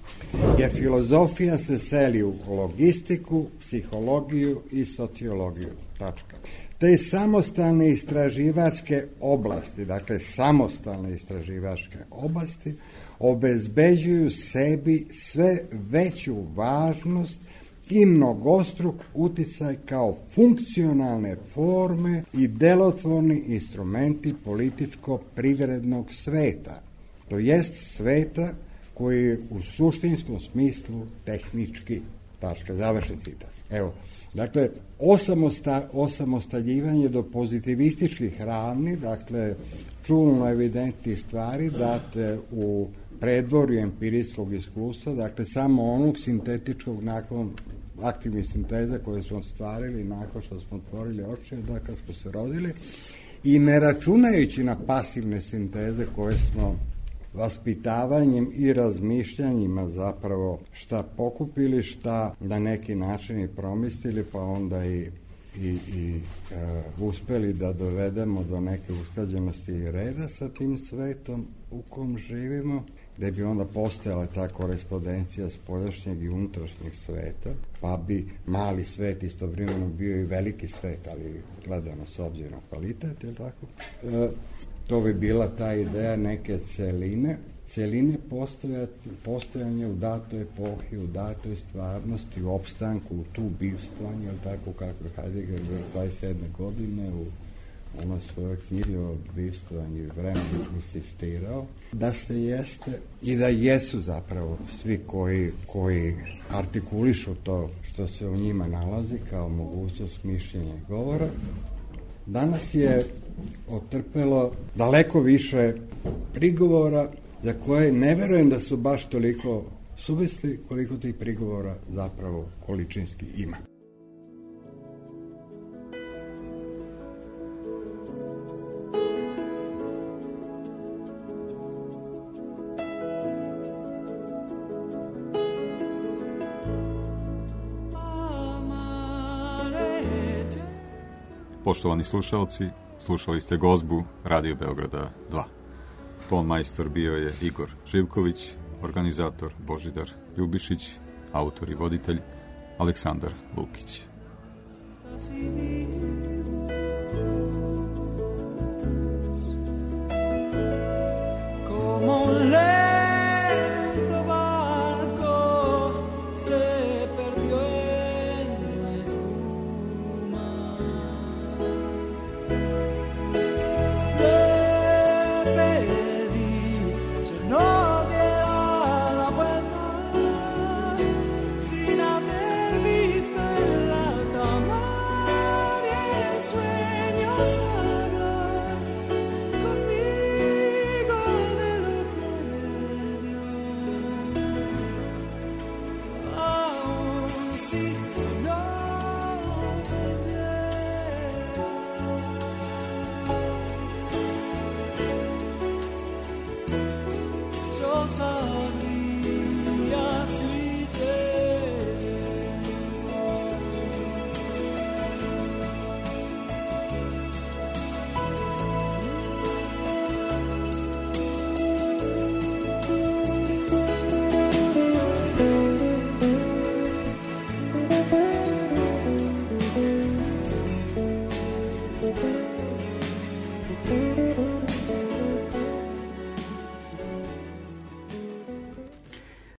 H: Jer filozofija se seli u logistiku, psihologiju i sociologiju. Tačka. Te samostalne istraživačke oblasti, dakle samostalne istraživačke oblasti, obezbeđuju sebi sve veću važnost i mnogostruk uticaj kao funkcionalne forme i delotvorni instrumenti političko-privrednog sveta, to jest sveta koji je u suštinskom smislu tehnički. Tačka, završen citat. Evo, dakle, osamosta, osamostaljivanje do pozitivističkih ravni, dakle, čulno evidentnih stvari date u predvorju empirijskog iskustva, dakle, samo onog sintetičkog nakon aktivnih sinteza koje smo stvarili nakon što smo otvorili oči, da kad smo se rodili, i ne računajući na pasivne sinteze koje smo vaspitavanjem i razmišljanjima zapravo šta pokupili, šta na neki način i promislili, pa onda i, i, i e, uspeli da dovedemo do neke usklađenosti i reda sa tim svetom u kom živimo, gde bi onda postojala ta korespondencija spoljašnjeg i unutrašnjeg sveta, pa bi mali svet istovremeno bio i veliki svet, ali gledano s obzirom na kvalitet, je li tako? E, To bi bila ta ideja neke celine, celine postojanja u datoj epohi, u datoj stvarnosti, u opstanku, u tu bivstvanju, ali tako kako je Heidegger dvadeset sedme. godine u onoj svojoj knjizi o bivstvanju i vremenu insistirao, da se jeste i da jesu zapravo svi koji, koji artikulišu to što se u njima nalazi kao mogućnost mišljenja i govora. Danas je otrpelo daleko više prigovora za koje ne verujem da su baš toliko suvisli koliko tih prigovora zapravo količinski ima.
D: Poštovani slušalci, slušali ste gozbu Radio Beograda dva. Ton majstor bio je Igor Živković, organizator Božidar Ljubišić, autor i voditelj Aleksandar Lukić.